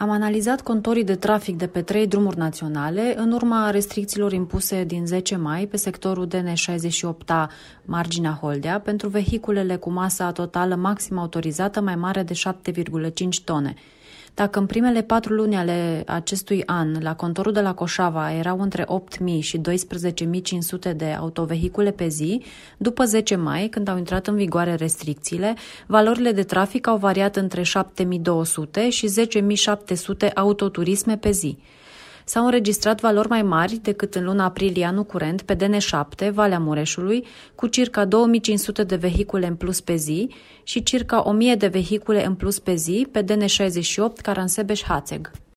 Am analizat contorii de trafic de pe 3 drumuri naționale în urma restricțiilor impuse din 10 mai pe sectorul DN68A marginea Holdea pentru vehiculele cu masa totală maximă autorizată mai mare de 7,5 tone. Dacă în primele 4 luni ale acestui an la contorul de la Coșava erau între 8.000 și 12.500 de autovehicule pe zi, după 10 mai, când au intrat în vigoare restricțiile, valorile de trafic au variat între 7.200 și 10.700 autoturisme pe zi. S-au înregistrat valori mai mari decât în luna aprilie anul curent pe DN7, Valea Mureșului, cu circa 2500 de vehicule în plus pe zi și circa 1000 de vehicule în plus pe zi pe DN68, Caransebeș-Hațeg.